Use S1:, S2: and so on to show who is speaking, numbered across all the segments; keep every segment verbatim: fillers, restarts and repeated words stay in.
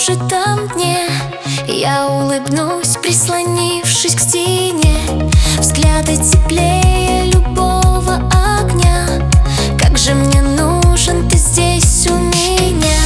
S1: скрежетом дне я улыбнусь, прислонившись к стене. Взгляды теплее любого огня. Как же мне нужен ты здесь у меня.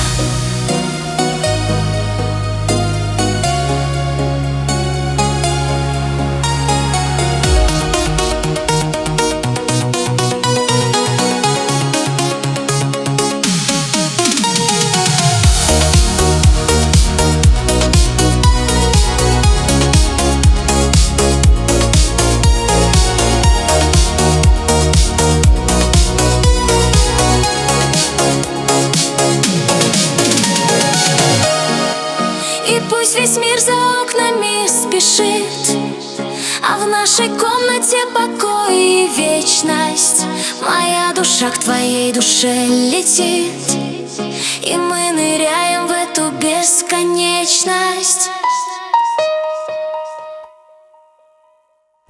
S1: И пусть весь мир за окнами спешит, а в нашей комнате покой и вечность. Моя душа к твоей душе летит.